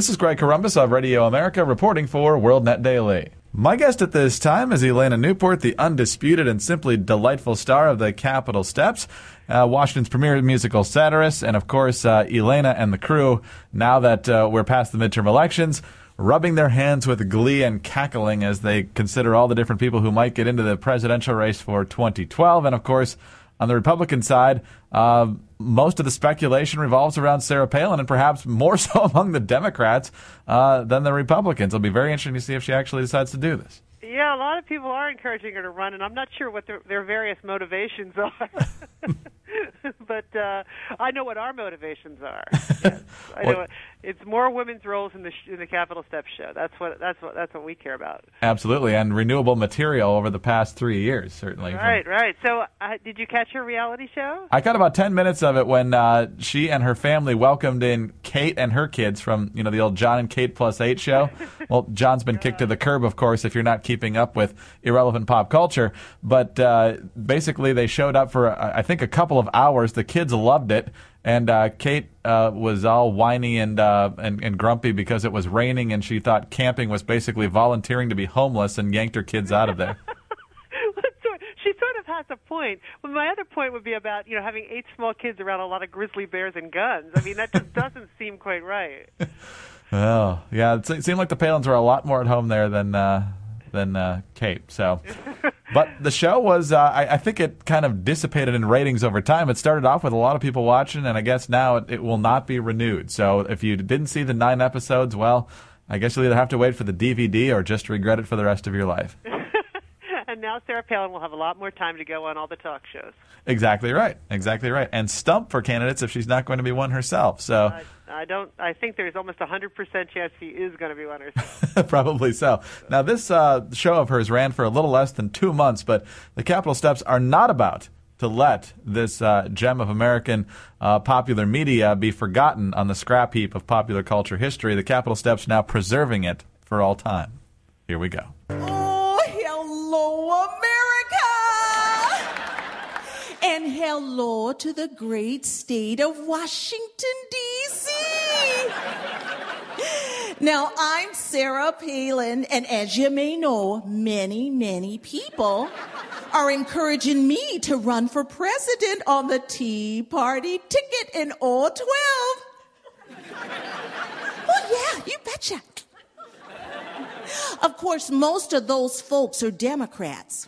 This is Greg Corombos of Radio America reporting for WorldNet Daily. My guest at this time is Elena Newport, the undisputed and simply delightful star of the Capitol Steps, Washington's premier musical satirist, and of course, Elena and the crew, now that we're past the midterm elections, rubbing their hands with glee and cackling as they consider all the different people who might get into the presidential race for 2012. And of course, on the Republican side, most of the speculation revolves around Sarah Palin, and perhaps more so among the Democrats than the Republicans. It'll be very interesting to see if she actually decides to do this. Yeah, a lot of people are encouraging her to run, and I'm not sure what their various motivations are. But I know what our motivations are. Yes. I know it's more women's roles in the Capitol Steps show. That's what we care about. Absolutely, and renewable material over the past 3 years, certainly. Right. So, did you catch her reality show? I got about 10 minutes of it when she and her family welcomed in Kate and her kids from the old John and Kate Plus 8 show. Well, John's been kicked to the curb, of course, if you're not keeping up with irrelevant pop culture. But basically, they showed up for I think a couple of hours. The kids loved it, and Kate was all whiny and grumpy because it was raining, and she thought camping was basically volunteering to be homeless, and yanked her kids out of there. She sort of has a point. Well, my other point would be about having 8 small kids around a lot of grizzly bears and guns. I mean, that just doesn't seem quite right. Oh, yeah, it seemed like the Palins were a lot more at home there than Kate. So, but the show was, I think it kind of dissipated in ratings over time. It started off with a lot of people watching, and I guess now it will not be renewed. So if you didn't see the 9 episodes, well, I guess you'll either have to wait for the DVD or just regret it for the rest of your life. And now Sarah Palin will have a lot more time to go on all the talk shows. Exactly right. And stump for candidates if she's not going to be one herself. So I think there's almost 100% chance she is going to be one herself. Probably so. Now, this show of hers ran for a little less than 2 months, but the Capitol Steps are not about to let this gem of American popular media be forgotten on the scrap heap of popular culture history. The Capitol Steps now preserving it for all time. Here we go. Hello, America! And hello to the great state of Washington, D.C. Now, I'm Sarah Palin, and as you may know, many, many people are encouraging me to run for president on the Tea Party ticket in 2012. Oh, yeah, you betcha. Of course, most of those folks are Democrats.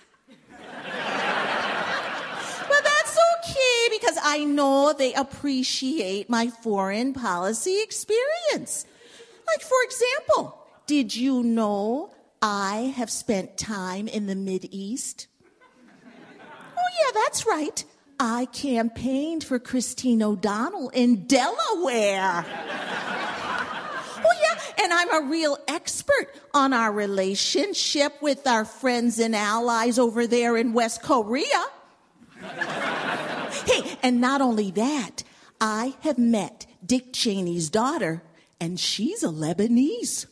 But that's okay, because I know they appreciate my foreign policy experience. Like, for example, did you know I have spent time in the Mideast? Oh, yeah, that's right. I campaigned for Christine O'Donnell in Delaware. Oh, yeah, and I'm a real expert on our relationship with our friends and allies over there in West Korea. Hey, and not only that, I have met Dick Cheney's daughter, and she's a Lebanese.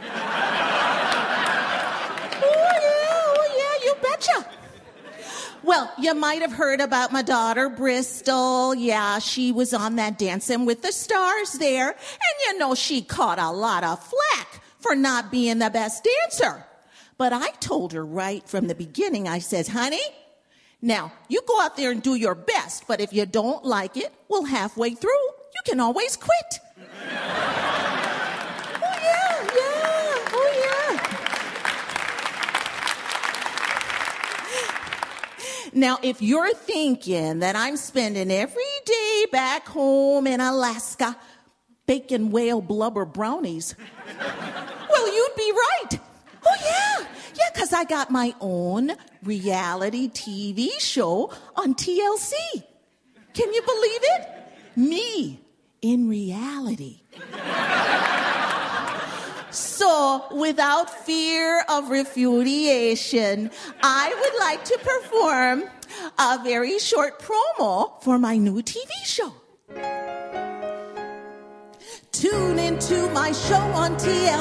Oh, yeah, you betcha. Well, you might have heard about my daughter, Bristol. Yeah, she was on that Dancing with the Stars there. And she caught a lot of flack for not being the best dancer. But I told her right from the beginning, I says, honey, now, you go out there and do your best, but if you don't like it, well, halfway through, you can always quit. Now, if you're thinking that I'm spending every day back home in Alaska baking whale blubber brownies, well, you'd be right. Oh, yeah, because I got my own reality TV show on TLC. Can you believe it? Me in reality. So, without fear of refutation, I would like to perform a very short promo for my new TV show. Tune into my show on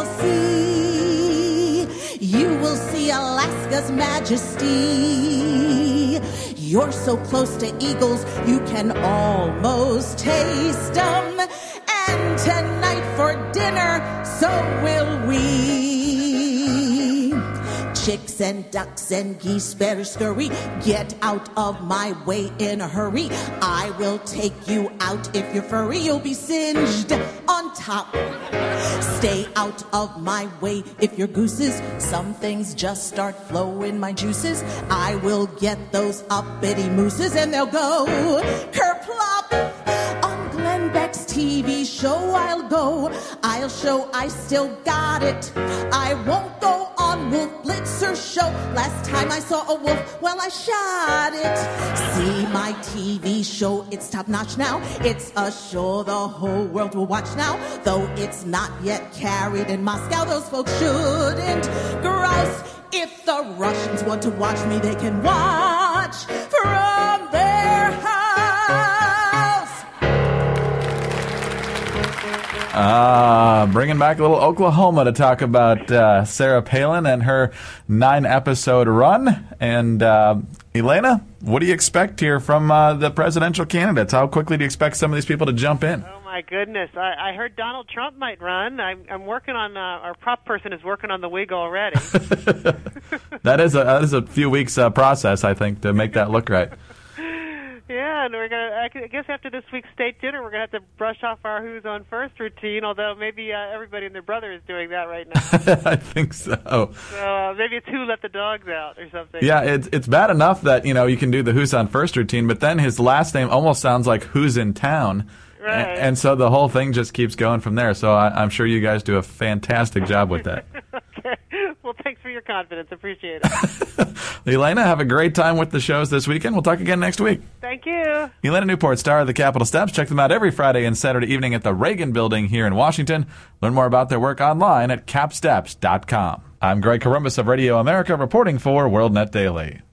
TLC. You will see Alaska's majesty. You're so close to eagles, you can almost taste them. And tonight for dinner, so will we. Chicks and ducks and geese better scurry. Get out of my way in a hurry. I will take you out if you're furry. You'll be singed on top. Stay out of my way if you're gooses. Some things just start flowing my juices. I will get those uppity mooses and they'll go kerplop. On Glenn Beck's TV show I'll go. I'll show I still got it. I won't go on Wolf Blitzer's show. Last time I saw a wolf, well, I shot it. See my TV show, it's top notch now. It's a show the whole world will watch now. Though it's not yet carried in Moscow, those folks shouldn't grouse. If the Russians want to watch me, they can watch from their house. Bringing back a little Oklahoma to talk about Sarah Palin and her 9-episode run. And Elena, what do you expect here from the presidential candidates? How quickly do you expect some of these people to jump in? Oh, my goodness. I heard Donald Trump might run. I'm working on, our prop person is working on the wig already. That is a few weeks process, I think, to make that look right. Yeah, and we're I guess after this week's state dinner, we're going to have to brush off our Who's on First routine, although maybe everybody and their brother is doing that right now. I think so. So maybe it's Who Let the Dogs Out or something. Yeah, it's bad enough that, you can do the Who's on First routine, but then his last name almost sounds like Who's in Town. Right. And so the whole thing just keeps going from there. So I'm sure you guys do a fantastic job with that. Okay. Well, thanks for your confidence. Appreciate it. Elena, have a great time with the shows this weekend. We'll talk again next week. Thank you. Elena Newport, star of the Capitol Steps. Check them out every Friday and Saturday evening at the Reagan Building here in Washington. Learn more about their work online at capsteps.com. I'm Greg Corombos of Radio America reporting for WorldNet Daily.